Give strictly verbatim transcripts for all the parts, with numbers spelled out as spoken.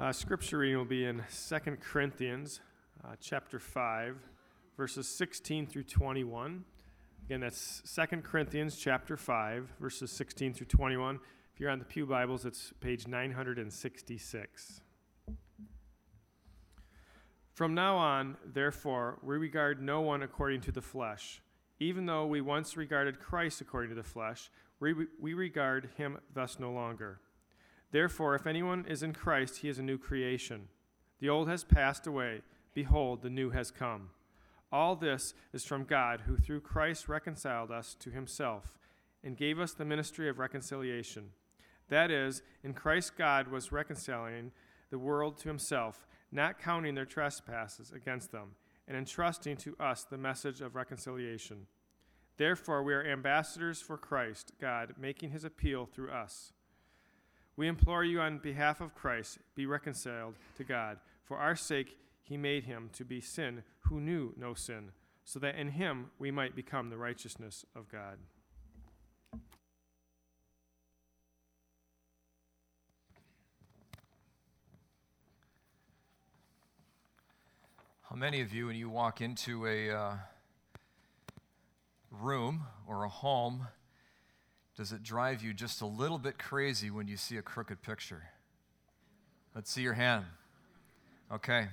Uh, scripture reading will be in Second Corinthians uh, chapter five, verses sixteen through twenty-one. Again, that's Second Corinthians chapter five, verses sixteen through twenty-one. If you're on the Pew Bibles, it's page nine hundred sixty-six. From now on, therefore, we regard no one according to the flesh. Even though we once regarded Christ according to the flesh, we, we regard him thus no longer. Therefore, if anyone is in Christ, he is a new creation. The old has passed away. Behold, the new has come. All this is from God, who through Christ reconciled us to himself and gave us the ministry of reconciliation. That is, in Christ God was reconciling the world to himself, not counting their trespasses against them, and entrusting to us the message of reconciliation. Therefore, we are ambassadors for Christ, God, making his appeal through us. We implore you on behalf of Christ, be reconciled to God. For our sake he made him to be sin who knew no sin, so that in him we might become the righteousness of God. How many of you, when you walk into a uh, room or a home, does it drive you just a little bit crazy when you see a crooked picture? Let's see your hand. Okay.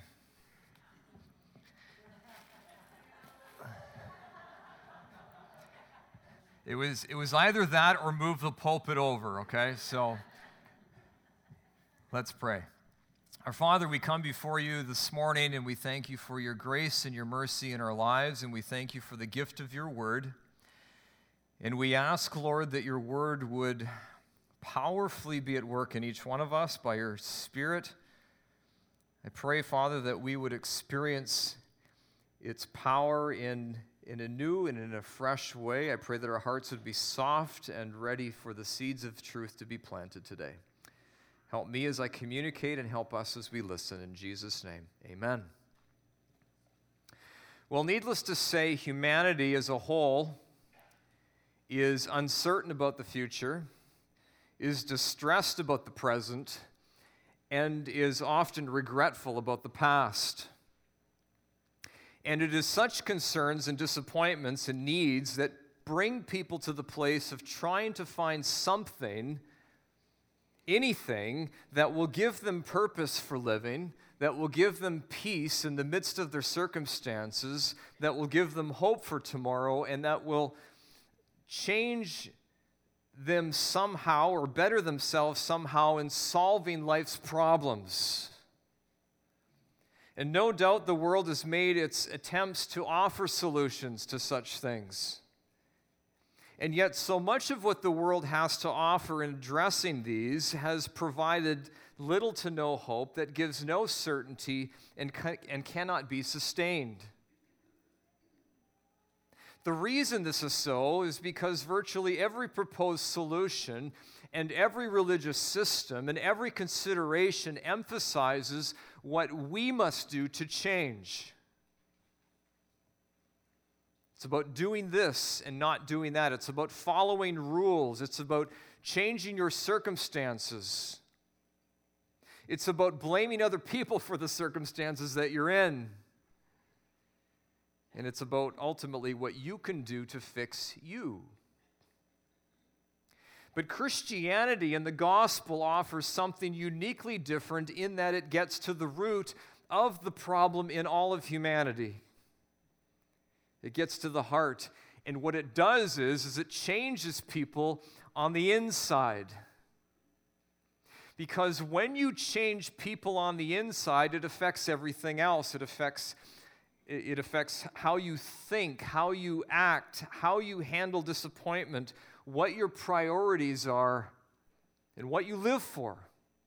It was it was either that or move the pulpit over, okay? So let's pray. Our Father, we come before you this morning and we thank you for your grace and your mercy in our lives, and we thank you for the gift of your word. And we ask, Lord, that your word would powerfully be at work in each one of us by your Spirit. I pray, Father, that we would experience its power in, in a new and in a fresh way. I pray that our hearts would be soft and ready for the seeds of truth to be planted today. Help me as I communicate and help us as we listen. In Jesus' name, amen. Well, needless to say, humanity as a whole is uncertain about the future, is distressed about the present, and is often regretful about the past. And it is such concerns and disappointments and needs that bring people to the place of trying to find something, anything, that will give them purpose for living, that will give them peace in the midst of their circumstances, that will give them hope for tomorrow, and that will change them somehow or better themselves somehow in solving life's problems. And no doubt the world has made its attempts to offer solutions to such things. And yet so much of what the world has to offer in addressing these has provided little to no hope, that gives no certainty and, ca- and cannot be sustained. The reason this is so is because virtually every proposed solution and every religious system and every consideration emphasizes what we must do to change. It's about doing this and not doing that. It's about following rules. It's about changing your circumstances. It's about blaming other people for the circumstances that you're in. And it's about ultimately what you can do to fix you. But Christianity and the gospel offers something uniquely different in that it gets to the root of the problem in all of humanity. It gets to the heart. And what it does is, is it changes people on the inside. Because when you change people on the inside, it affects everything else. It affects It affects how you think, how you act, how you handle disappointment, what your priorities are, and what you live for.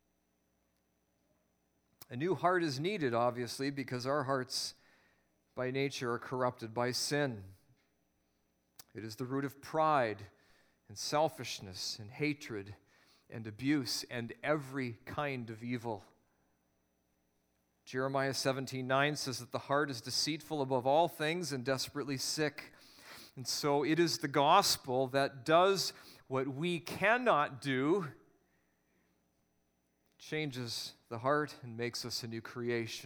A new heart is needed, obviously, because our hearts by nature are corrupted by sin. It is the root of pride and selfishness and hatred and abuse and every kind of evil. Jeremiah seventeen nine says that the heart is deceitful above all things and desperately sick. And so it is the gospel that does what we cannot do changes the heart and makes us a new creation.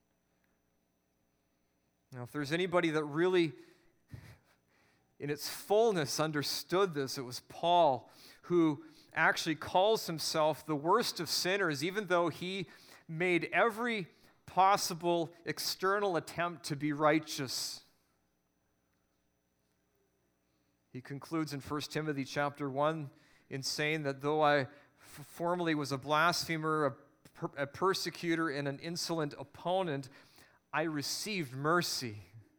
Now, if there's anybody that really, in its fullness, understood this, it was Paul, who actually calls himself the worst of sinners, even though he made every possible external attempt to be righteous. He concludes in First Timothy chapter one in saying that though I f- formerly was a blasphemer, a, per- a persecutor, and an insolent opponent, I received mercy.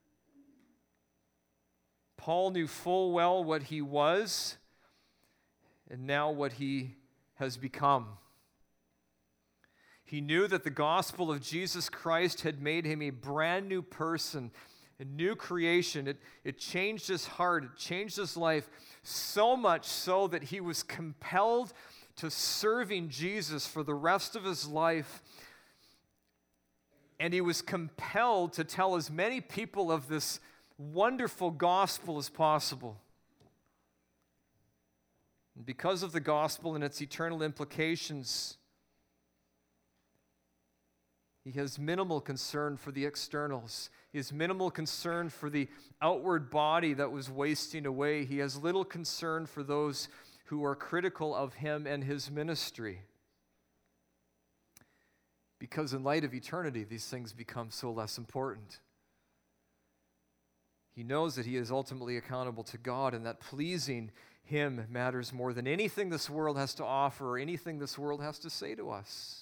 Paul knew full well what he was and now what he has become. He knew that the gospel of Jesus Christ had made him a brand new person, a new creation. It, it changed his heart, it changed his life, so much so that he was compelled to serving Jesus for the rest of his life. And he was compelled to tell as many people of this wonderful gospel as possible. And because of the gospel and its eternal implications, he has minimal concern for the externals. He has minimal concern for the outward body that was wasting away. He has little concern for those who are critical of him and his ministry. Because in light of eternity, these things become so less important. He knows that he is ultimately accountable to God and that pleasing him matters more than anything this world has to offer or anything this world has to say to us.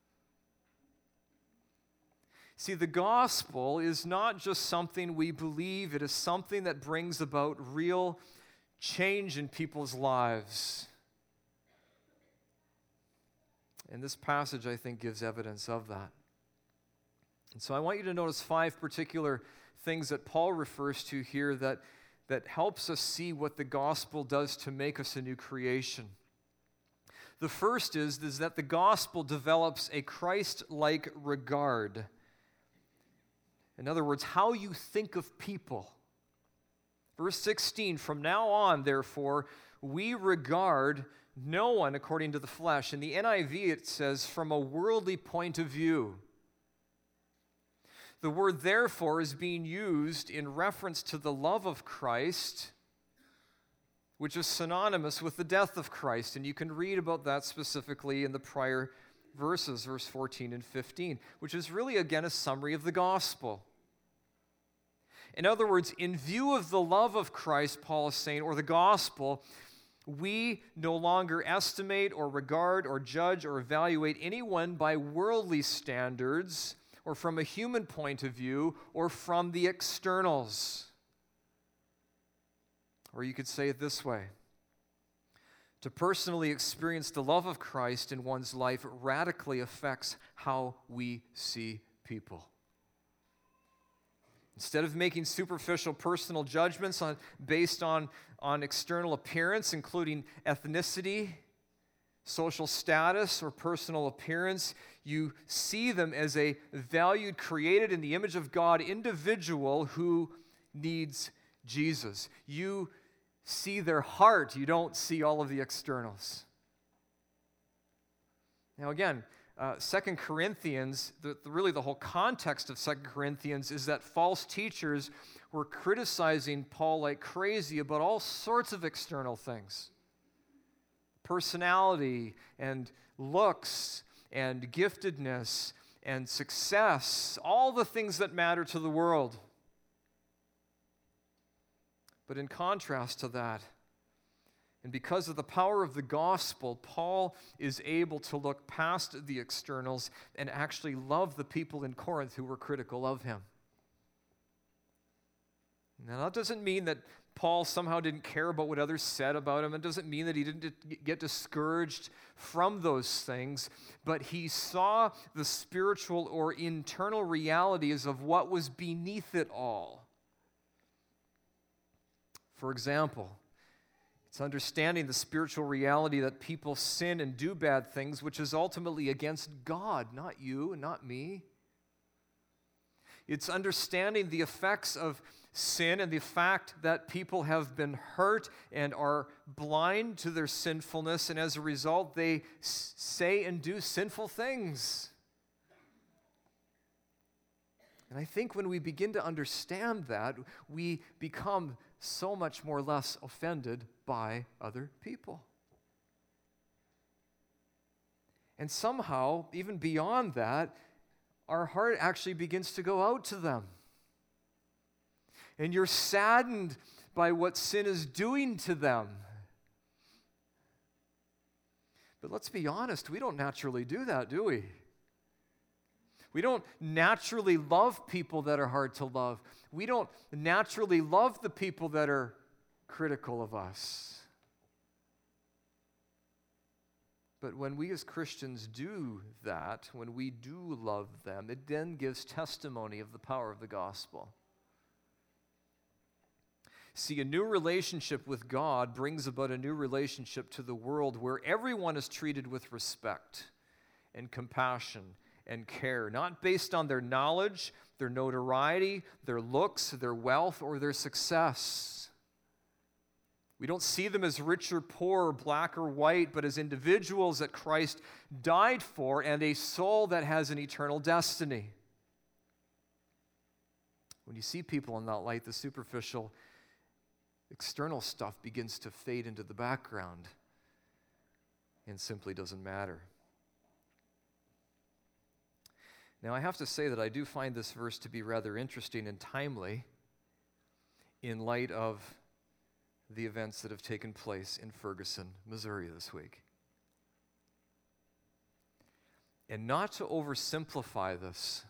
See, the gospel is not just something we believe, it is something that brings about real change in people's lives. And this passage, I think, gives evidence of that. And so I want you to notice five particular things that Paul refers to here that, that helps us see what the gospel does to make us a new creation. The first is, is that the gospel develops a Christ-like regard. In other words, how you think of people. Verse sixteen, from now on, therefore, we regard no one according to the flesh. In the N I V, it says, from a worldly point of view. The word therefore is being used in reference to the love of Christ, which is synonymous with the death of Christ. And you can read about that specifically in the prior verses, verse fourteen and fifteen, which is really, again, a summary of the gospel. In other words, in view of the love of Christ, Paul is saying, or the gospel, we no longer estimate or regard or judge or evaluate anyone by worldly standards or from a human point of view or from the externals. Or you could say it this way. To personally experience the love of Christ in one's life radically affects how we see people. Instead of making superficial personal judgments on, based on, on external appearance, including ethnicity, social status, or personal appearance, you see them as a valued, created in the image of God individual who needs Jesus. You see their heart. You don't see all of the externals. Now again, uh, Second Corinthians, the, the, really the whole context of Second Corinthians is that false teachers were criticizing Paul like crazy about all sorts of external things. Personality and looks and giftedness and success, all the things that matter to the world. But in contrast to that, and because of the power of the gospel, Paul is able to look past the externals and actually love the people in Corinth who were critical of him. Now, that doesn't mean that Paul somehow didn't care about what others said about him. It doesn't mean that he didn't get discouraged from those things, but he saw the spiritual or internal realities of what was beneath it all. For example, it's understanding the spiritual reality that people sin and do bad things, which is ultimately against God, not you and not me. It's understanding the effects of sin and the fact that people have been hurt and are blind to their sinfulness, and as a result, they s- say and do sinful things. And I think when we begin to understand that, we become so much more less offended by other people. And somehow, even beyond that, our heart actually begins to go out to them. And you're saddened by what sin is doing to them. But let's be honest, we don't naturally do that, do we? We don't naturally love people that are hard to love. We don't naturally love the people that are critical of us. But when we as Christians do that, when we do love them, it then gives testimony of the power of the gospel. See, a new relationship with God brings about a new relationship to the world where everyone is treated with respect and compassion and care, not based on their knowledge, their notoriety, their looks, their wealth, or their success. We don't see them as rich or poor, black or white, but as individuals that Christ died for and a soul that has an eternal destiny. When you see people in that light, the superficial, external stuff begins to fade into the background and simply doesn't matter. Now, I have to say that I do find this verse to be rather interesting and timely in light of the events that have taken place in Ferguson, Missouri this week. And not to oversimplify this,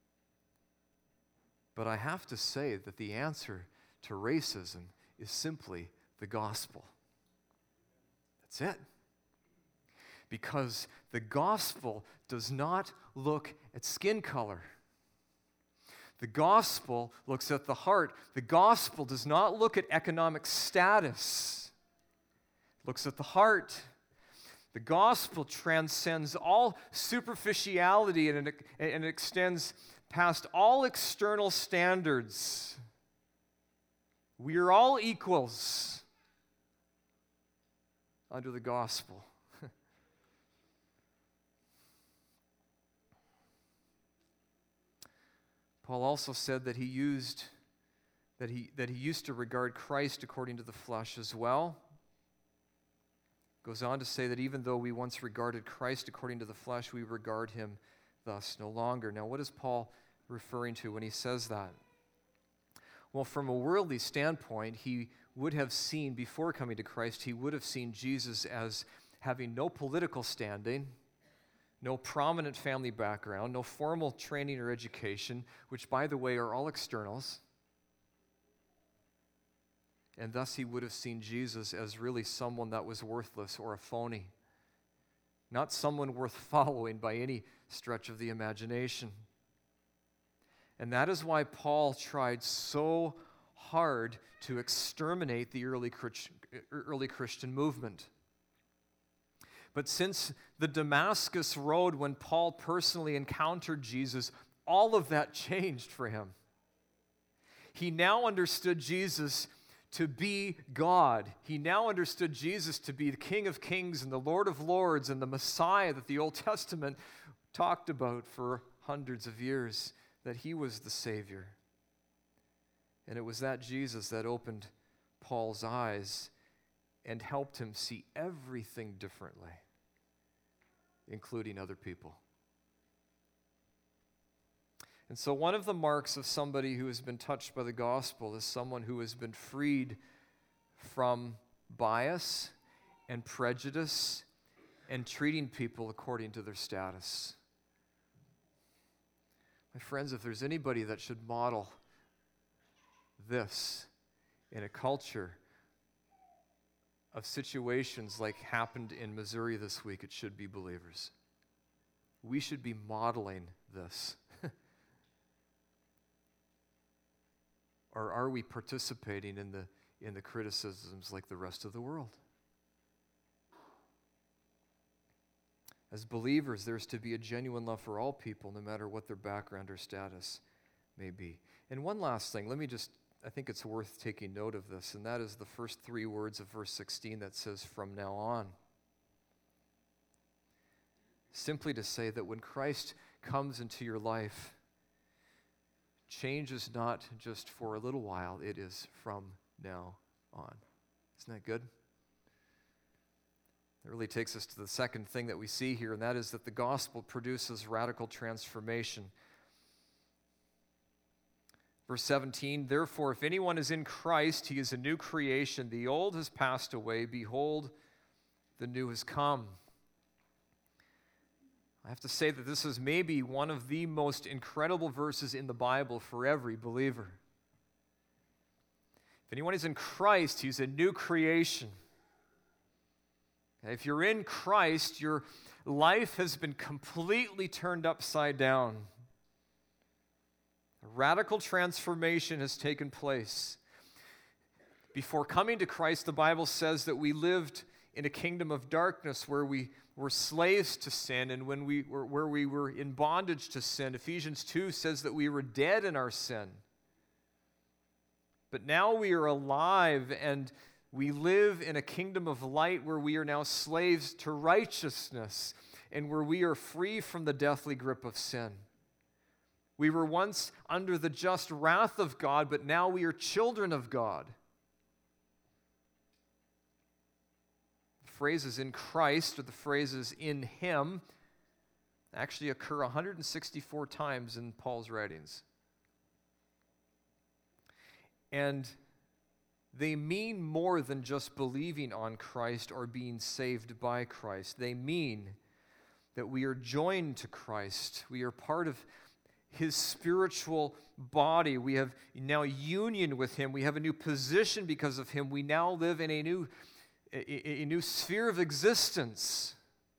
but I have to say that the answer to racism is simply the gospel. That's it. Because the gospel does not look at skin color. The gospel looks at the heart. The gospel does not look at economic status. It looks at the heart. The gospel transcends all superficiality and it, and it extends past all external standards. We are all equals under the gospel. Paul also said that he used that he that he used to regard Christ according to the flesh as well. Goes on to say that even though we once regarded Christ according to the flesh, we regard him thus no longer. Now, what is Paul referring to when he says that? Well, from a worldly standpoint, he would have seen, before coming to Christ, he would have seen Jesus as having no political standing, no prominent family background, no formal training or education, which, by the way, are all externals. And thus he would have seen Jesus as really someone that was worthless or a phony, not someone worth following by any stretch of the imagination. And that is why Paul tried so hard to exterminate the early early Christian movement. But since the Damascus Road, when Paul personally encountered Jesus, all of that changed for him. He now understood Jesus to be God. He now understood Jesus to be the King of Kings and the Lord of Lords and the Messiah that the Old Testament talked about for hundreds of years, that he was the Savior. And it was that Jesus that opened Paul's eyes and helped him see everything differently, including other people. And so one of the marks of somebody who has been touched by the gospel is someone who has been freed from bias and prejudice and treating people according to their status. My friends, if there's anybody that should model this in a culture of situations like happened in Missouri this week, it should be believers. We should be modeling this. Or are we participating in the in the criticisms like the rest of the world? As believers, there's to be a genuine love for all people, no matter what their background or status may be. And one last thing, let me just, I think it's worth taking note of this, and that is the first three words of verse sixteen that says, from now on. Simply to say that when Christ comes into your life, change is not just for a little while, it is from now on. Isn't that good? It really takes us to the second thing that we see here, and that is that the gospel produces radical transformation. Verse seventeen, therefore, if anyone is in Christ, he is a new creation. The old has passed away. Behold, the new has come. I have to say that this is maybe one of the most incredible verses in the Bible for every believer. If anyone is in Christ, he's a new creation. If you're in Christ, your life has been completely turned upside down. A radical transformation has taken place. Before coming to Christ, the Bible says that we lived in a kingdom of darkness where we were slaves to sin, and when we were, where we were in bondage to sin. Ephesians two says that we were dead in our sin. But now we are alive, and we live in a kingdom of light where we are now slaves to righteousness, and where we are free from the deathly grip of sin. We were once under the just wrath of God, but now we are children of God. Phrases in Christ, or the phrases in Him, actually occur one hundred sixty-four times in Paul's writings. And they mean more than just believing on Christ or being saved by Christ. They mean that we are joined to Christ. We are part of His spiritual body. We have now union with Him. We have a new position because of Him. We now live in a new A, a new sphere of existence.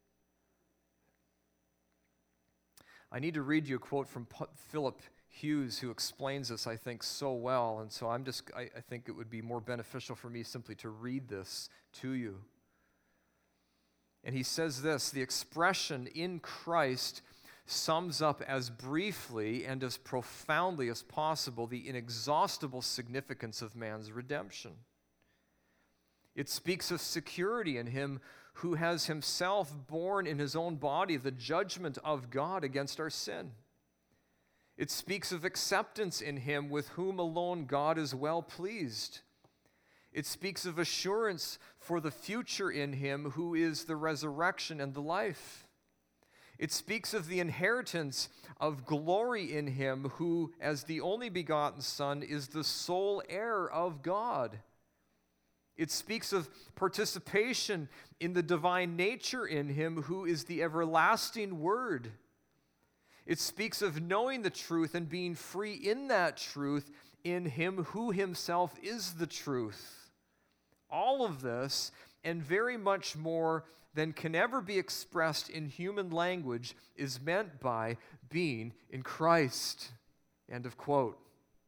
I need to read you a quote from P- Philip Hughes, who explains this, I think, so well. And so I'm just, I, I think it would be more beneficial for me simply to read this to you. And he says this: the expression in Christ sums up as briefly and as profoundly as possible the inexhaustible significance of man's redemption. It speaks of security in Him who has Himself borne in His own body the judgment of God against our sin. It speaks of acceptance in Him with whom alone God is well pleased. It speaks of assurance for the future in Him who is the resurrection and the life. It speaks of the inheritance of glory in Him who, as the only begotten Son, is the sole heir of God. It speaks of participation in the divine nature in Him who is the everlasting Word. It speaks of knowing the truth and being free in that truth in Him who Himself is the truth. All of this, and very much more than can ever be expressed in human language, is meant by being in Christ. End of quote.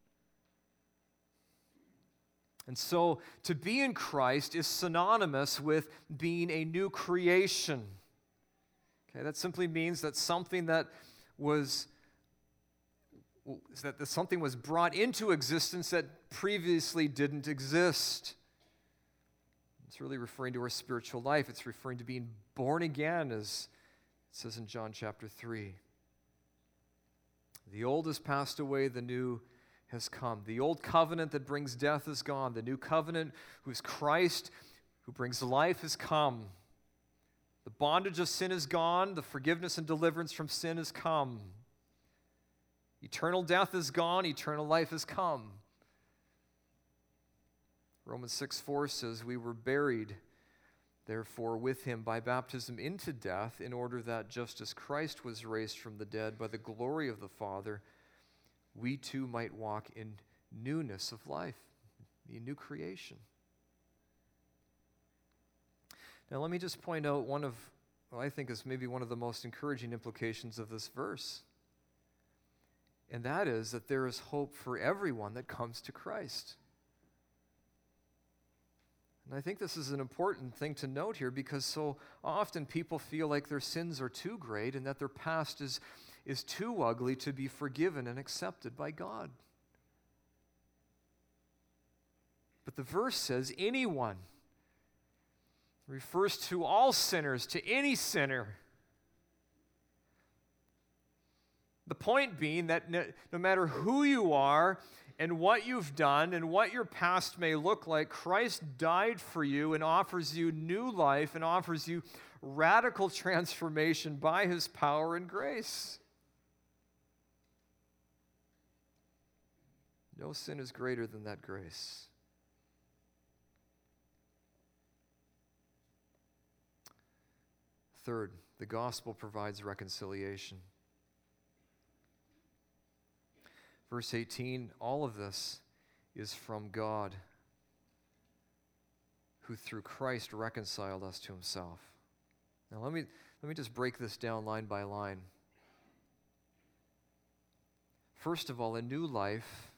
And so, to be in Christ is synonymous with being a new creation. Okay, that simply means that something that was that something was brought into existence that previously didn't exist. It's really referring to our spiritual life. It's referring to being born again, as it says in John chapter three. The old has passed away, the new has come. The old covenant that brings death is gone. The new covenant, who is Christ, who brings life, has come. The bondage of sin is gone. The forgiveness and deliverance from sin has come. Eternal death is gone. Eternal life has come. Romans six four says, we were buried, therefore, with Him by baptism into death, in order that just as Christ was raised from the dead by the glory of the Father, we too might walk in newness of life, be a new creation. Now, let me just point out one of, what I think is maybe one of the most encouraging implications of this verse. And that is that there is hope for everyone that comes to Christ. And I think this is an important thing to note here, because so often people feel like their sins are too great and that their past is is too ugly to be forgiven and accepted by God. But the verse says anyone. It refers to all sinners, to any sinner. The point being that no, no matter who you are and what you've done and what your past may look like, Christ died for you and offers you new life and offers you radical transformation by his power and grace. No sin is greater than that grace. Third, the gospel provides reconciliation. Verse eighteen, all of this is from God, who through Christ reconciled us to himself. Now let me, let me just break this down line by line. First of all, a new life,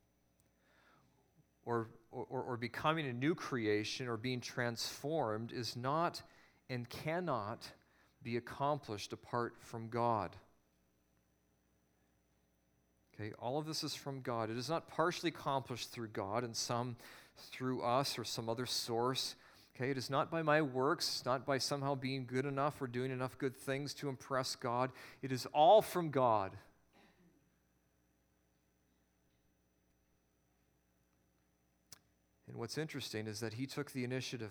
or, or, or becoming a new creation, or being transformed, is not and cannot be accomplished apart from God. Okay, all of this is from God. It is not partially accomplished through God and some through us or some other source. Okay, it is not by my works. It's not by somehow being good enough or doing enough good things to impress God. It is all from God. And what's interesting is that he took the initiative.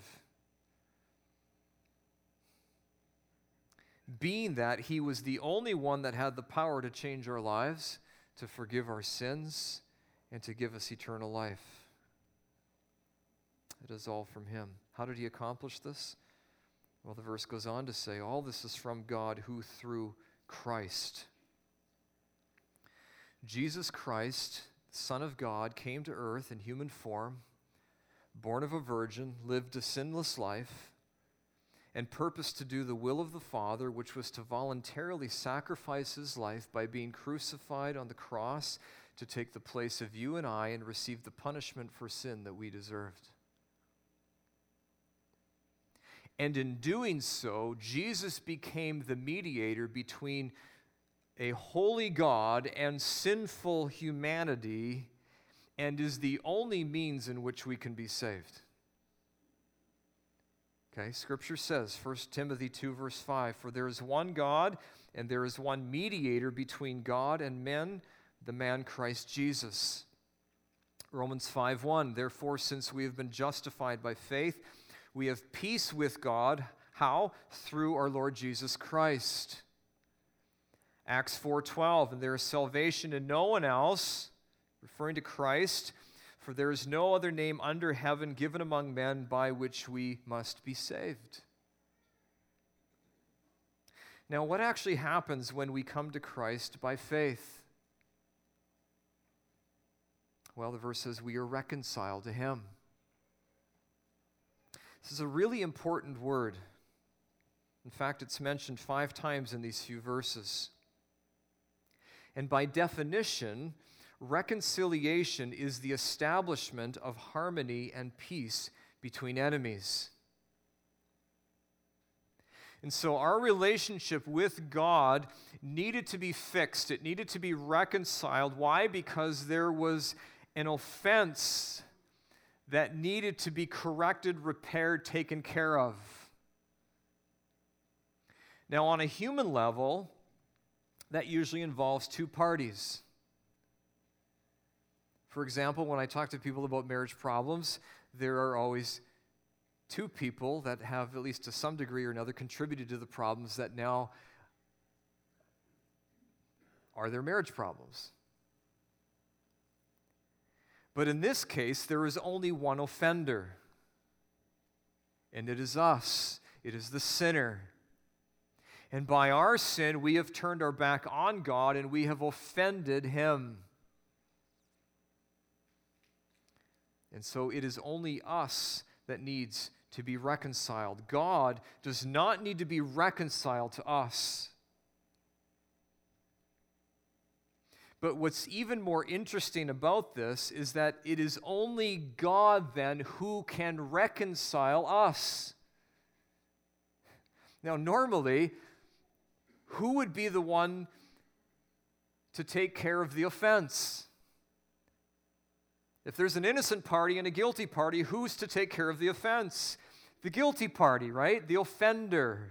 Being that he was the only one that had the power to change our lives, to forgive our sins, and to give us eternal life. It is all from him. How did he accomplish this? Well, the verse goes on to say, all this is from God who through Christ. Jesus Christ, Son of God, came to earth in human form, born of a virgin, lived a sinless life, and purposed to do the will of the Father, which was to voluntarily sacrifice his life by being crucified on the cross to take the place of you and I and receive the punishment for sin that we deserved. And in doing so, Jesus became the mediator between a holy God and sinful humanity, and is the only means in which we can be saved. Okay, Scripture says, First Timothy two, verse five, for there is one God, and there is one mediator between God and men, the man Christ Jesus. Romans five one, therefore, since we have been justified by faith, we have peace with God. How? Through our Lord Jesus Christ. Acts four twelve, and there is salvation in no one else, referring to Christ, for there is no other name under heaven given among men by which we must be saved. Now, what actually happens when we come to Christ by faith? Well, the verse says we are reconciled to him. This is a really important word. In fact, it's mentioned five times in these few verses. And by definition, reconciliation is the establishment of harmony and peace between enemies. And so our relationship with God needed to be fixed. It needed to be reconciled. Why? Because there was an offense that needed to be corrected, repaired, taken care of. Now, on a human level, that usually involves two parties. For example, when I talk to people about marriage problems, there are always two people that have, at least to some degree or another, contributed to the problems that now are their marriage problems. But in this case, there is only one offender, and it is us. It is the sinner. And by our sin, we have turned our back on God, and we have offended him. And so it is only us that needs to be reconciled. God does not need to be reconciled to us. But what's even more interesting about this is that it is only God then who can reconcile us. Now, normally, who would be the one to take care of the offense? If there's an innocent party and a guilty party, who's to take care of the offense? The guilty party, right? The offender.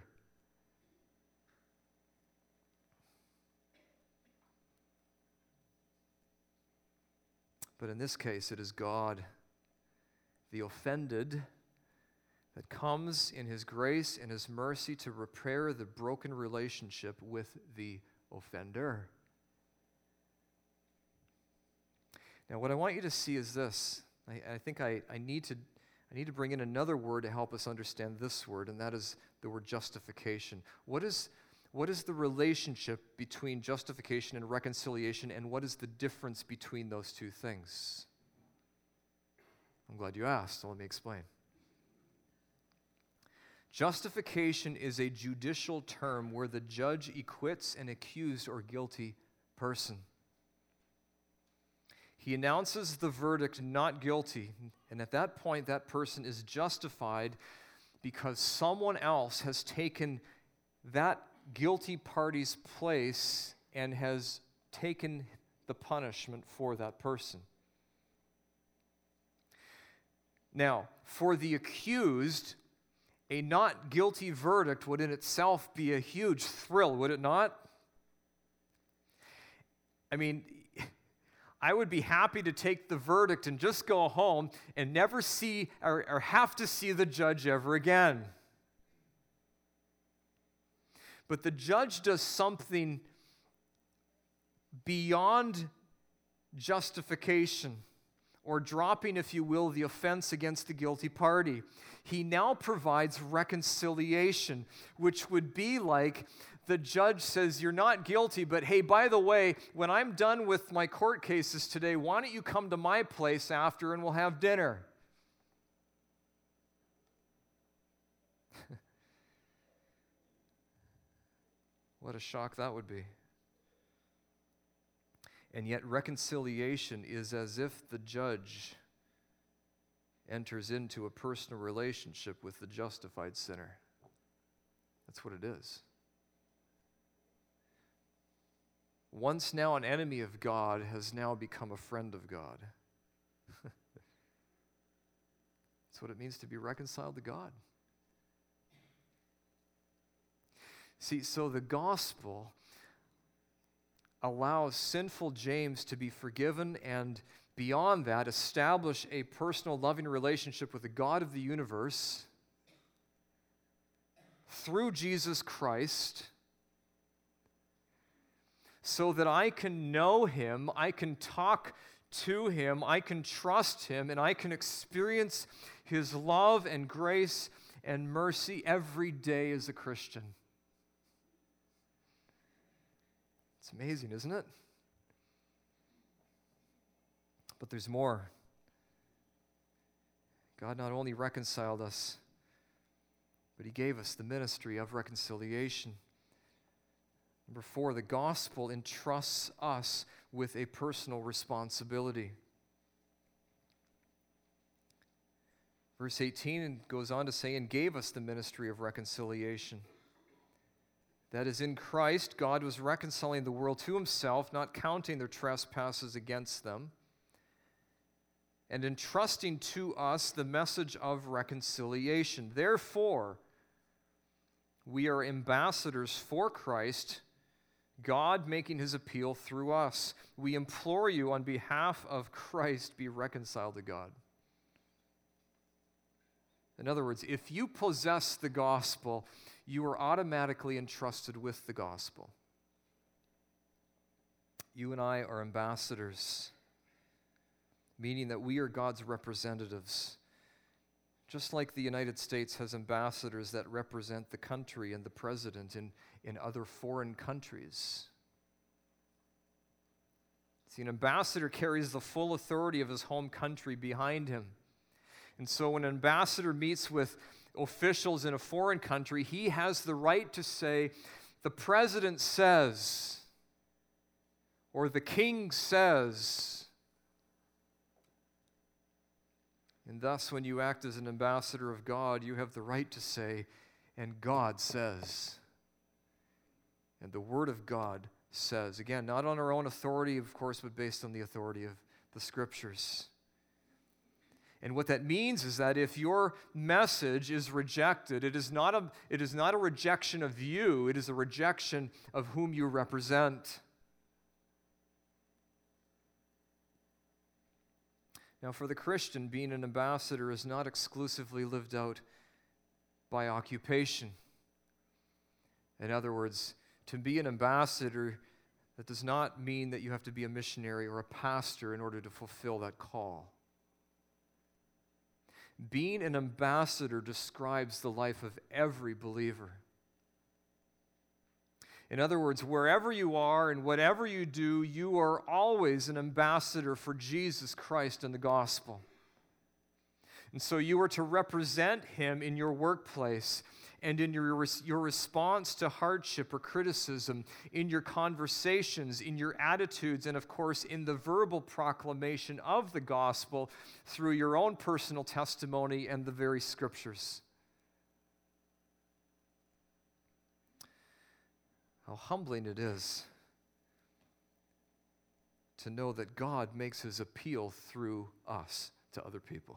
But in this case, it is God, the offended, that comes in His grace and His mercy to repair the broken relationship with the offender. Now, what I want you to see is this. I, I think I, I, need to, I need to bring in another word to help us understand this word, and that is the word justification. What is, what is the relationship between justification and reconciliation, and what is the difference between those two things? I'm glad you asked, so let me explain. Justification is a judicial term where the judge acquits an accused or guilty person. He announces the verdict not guilty, and at that point, that person is justified because someone else has taken that guilty party's place and has taken the punishment for that person. Now, for the accused, a not guilty verdict would in itself be a huge thrill, would it not? I mean, I would be happy to take the verdict and just go home and never see or, or have to see the judge ever again. But the judge does something beyond justification, or dropping, if you will, the offense against the guilty party. He now provides reconciliation, which would be like the judge says, you're not guilty, but hey, by the way, when I'm done with my court cases today, why don't you come to my place after and we'll have dinner? What a shock that would be. And yet reconciliation is as if the judge enters into a personal relationship with the justified sinner. That's what it is. Once now an enemy of God has now become a friend of God. That's what it means to be reconciled to God. See, so the gospel allows sinful James to be forgiven and beyond that establish a personal loving relationship with the God of the universe through Jesus Christ, so that I can know Him, I can talk to Him, I can trust Him, and I can experience His love and grace and mercy every day as a Christian. It's amazing, isn't it? But there's more. God not only reconciled us, but He gave us the ministry of reconciliation. Number four, the gospel entrusts us with a personal responsibility. Verse eighteen goes on to say, and gave us the ministry of reconciliation. That is, in Christ, God was reconciling the world to Himself, not counting their trespasses against them, and entrusting to us the message of reconciliation. Therefore, we are ambassadors for Christ, God making His appeal through us. We implore you on behalf of Christ, be reconciled to God. In other words, if you possess the gospel, you are automatically entrusted with the gospel. You and I are ambassadors, meaning that we are God's representatives. Just like the United States has ambassadors that represent the country and the president in, in other foreign countries. See, an ambassador carries the full authority of his home country behind him. And so when an ambassador meets with officials in a foreign country, he has the right to say, the president says, or the king says. And thus, when you act as an ambassador of God, you have the right to say, and God says. And the Word of God says. Again, not on our own authority, of course, but based on the authority of the Scriptures. And what that means is that if your message is rejected, it is not a, it is not a rejection of you, it is a rejection of whom you represent. Now, for the Christian, being an ambassador is not exclusively lived out by occupation. In other words, to be an ambassador, that does not mean that you have to be a missionary or a pastor in order to fulfill that call. Being an ambassador describes the life of every believer. In other words, wherever you are and whatever you do, you are always an ambassador for Jesus Christ and the gospel. And so you are to represent him in your workplace and in your, your response to hardship or criticism, in your conversations, in your attitudes, and of course in the verbal proclamation of the gospel through your own personal testimony and the very Scriptures. How humbling it is to know that God makes his appeal through us to other people.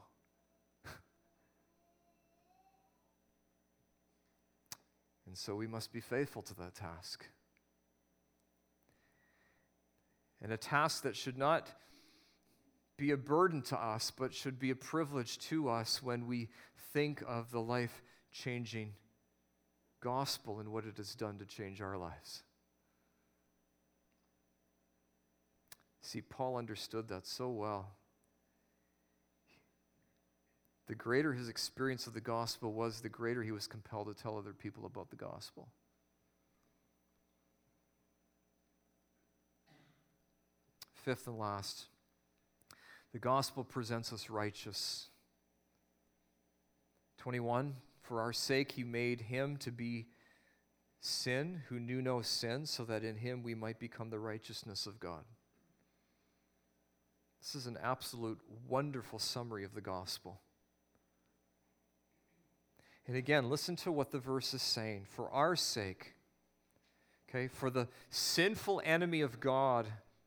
And so we must be faithful to that task. And a task that should not be a burden to us, but should be a privilege to us when we think of the life-changing gospel and what it has done to change our lives. See, Paul understood that so well. The greater his experience of the gospel was, the greater he was compelled to tell other people about the gospel. Fifth and last, the gospel presents us righteous. twenty-one, for our sake he made him to be sin who knew no sin, so that in him we might become the righteousness of God. This is an absolute wonderful summary of the gospel. And again, listen to what the verse is saying. For our sake, okay, for the sinful enemy of God,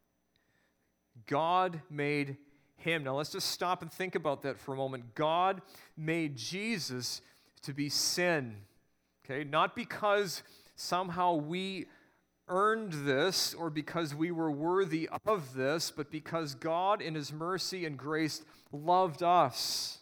God made him. Now let's just stop and think about that for a moment. God made Jesus to be sin, okay? Not because somehow we earned this or because we were worthy of this, but because God in his mercy and grace loved us.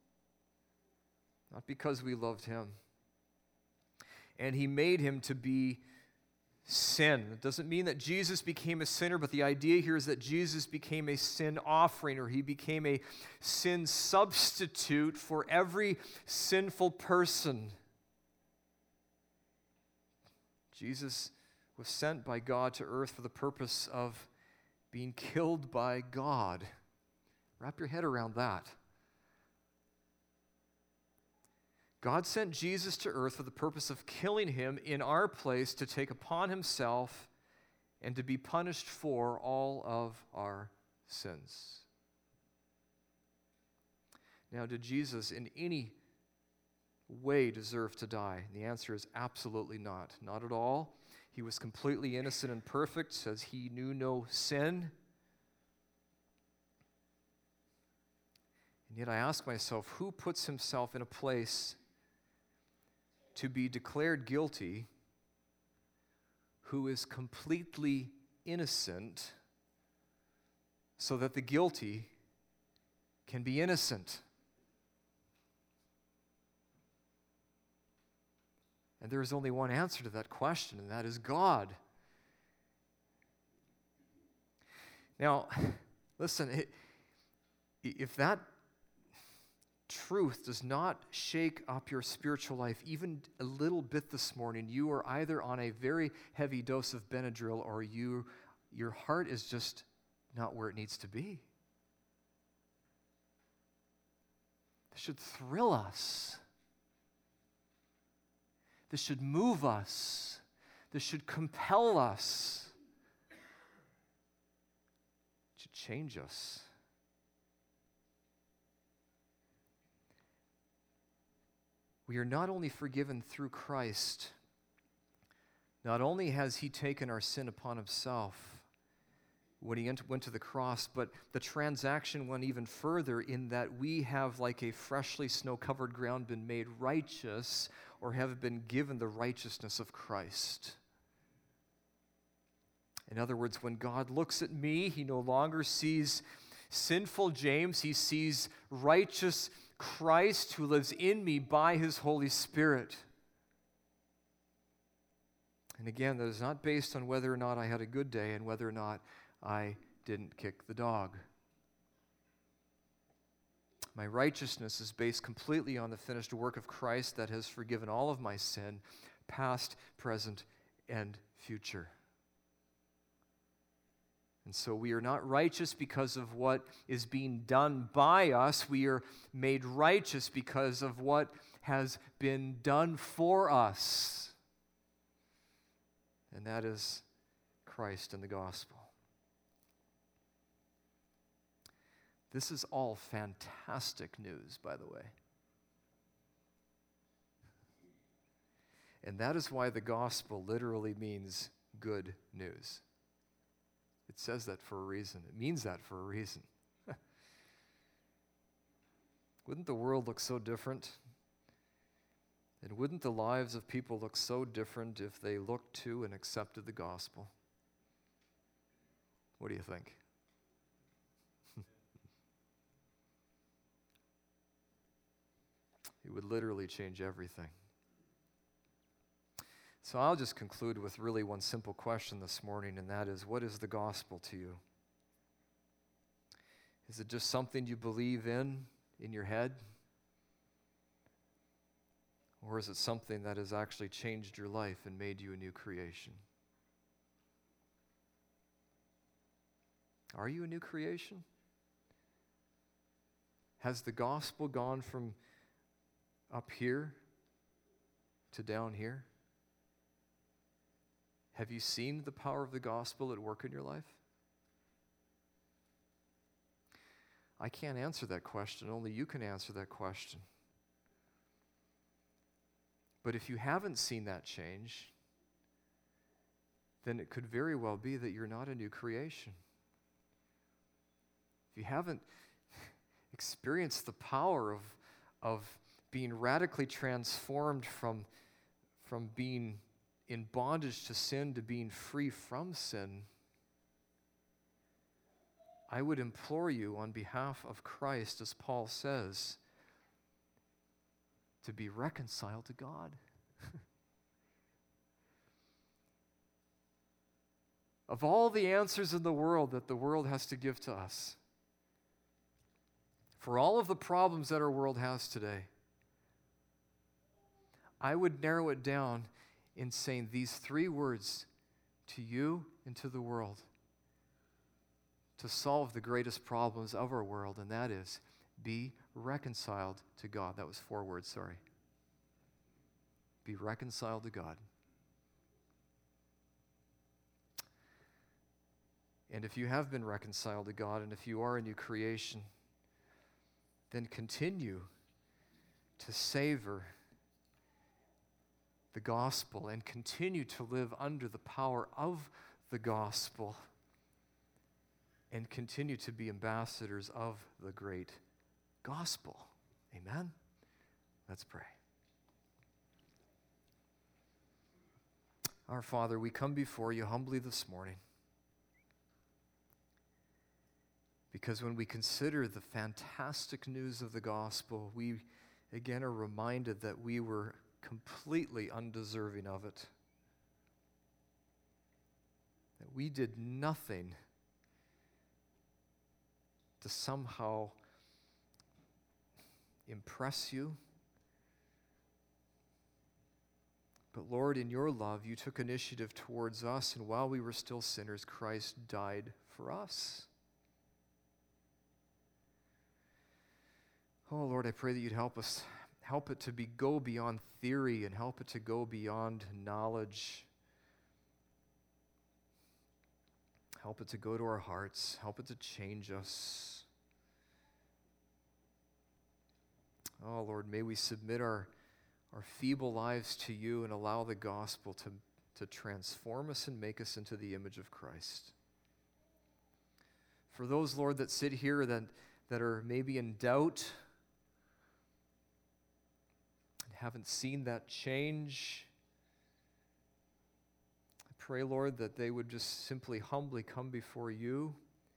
Not because we loved him. And he made him to be sin. It doesn't mean that Jesus became a sinner, but the idea here is that Jesus became a sin offering, or he became a sin substitute for every sinful person. Jesus was sent by God to earth for the purpose of being killed by God. Wrap your head around that. God sent Jesus to earth for the purpose of killing him in our place to take upon himself and to be punished for all of our sins. Now, did Jesus in any way deserve to die? And the answer is absolutely not. Not at all. He was completely innocent and perfect, says he knew no sin. And yet I ask myself, who puts himself in a place to be declared guilty, who is completely innocent, so that the guilty can be innocent? And there is only one answer to that question, and that is God. Now, listen, if that truth does not shake up your spiritual life even a little bit this morning, you are either on a very heavy dose of Benadryl or you, your heart is just not where it needs to be. This should thrill us. This should move us. This should compel us. It should change us. We are not only forgiven through Christ, Not only has he taken our sin upon himself when he went to the cross, but the transaction went even further in that we have, like a freshly snow-covered ground, been made righteous or have been given the righteousness of Christ. In other words, when God looks at me, he no longer sees sinful James, he sees righteous Christ who lives in me by his Holy Spirit. And again, that is not based on whether or not I had a good day and whether or not I didn't kick the dog. My righteousness is based completely on the finished work of Christ that has forgiven all of my sin, past, present, and future. And so we are not righteous because of what is being done by us. We are made righteous because of what has been done for us. And that is Christ and the gospel. This is all fantastic news, by the way. And that is why the gospel literally means good news. It says that for a reason. It means that for a reason. Wouldn't the world look so different? And wouldn't the lives of people look so different if they looked to and accepted the gospel? What do you think? It would literally change everything. So I'll just conclude with really one simple question this morning, and that is, what is the gospel to you? Is it just something you believe in, in your head? Or is it something that has actually changed your life and made you a new creation? Are you a new creation? Has the gospel gone from up here to down here? Have you seen the power of the gospel at work in your life? I can't answer that question. Only you can answer that question. But if you haven't seen that change, then it could very well be that you're not a new creation. If you haven't experienced the power of, of being radically transformed from, from being in bondage to sin to being free from sin, I would implore you on behalf of Christ, as Paul says, to be reconciled to God. Of all the answers in the world that the world has to give to us, for all of the problems that our world has today, I would narrow it down in saying these three words to you and to the world to solve the greatest problems of our world, and that is, be reconciled to God. That was four words, sorry. Be reconciled to God. And if you have been reconciled to God, and if you are a new creation, then continue to savor the gospel and continue to live under the power of the gospel and continue to be ambassadors of the great gospel. Amen? Let's pray. Our Father, we come before you humbly this morning because when we consider the fantastic news of the gospel, we again are reminded that we were completely undeserving of it. That we did nothing to somehow impress you. But Lord, in your love, you took initiative towards us, and while we were still sinners, Christ died for us. Oh, Lord, I pray that you'd help us, help it to be go beyond theory and help it to go beyond knowledge. Help it to go to our hearts. Help it to change us. Oh, Lord, may we submit our, our feeble lives to you and allow the gospel to, to transform us and make us into the image of Christ. For those, Lord, that sit here that, that are maybe in doubt and haven't seen that change, I pray, Lord, that they would just simply humbly come before you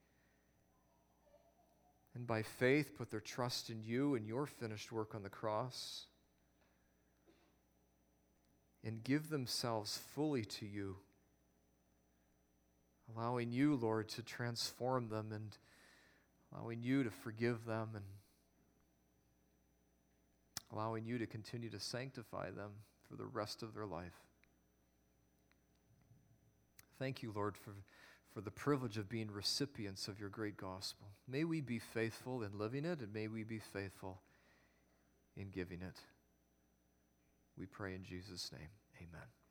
and by faith put their trust in you and your finished work on the cross, and give themselves fully to you, allowing you, Lord, to transform them and allowing you to forgive them and allowing you to continue to sanctify them for the rest of their life. Thank you, Lord, for for the privilege of being recipients of your great gospel. May we be faithful in living it, and may we be faithful in giving it. We pray in Jesus' name. Amen.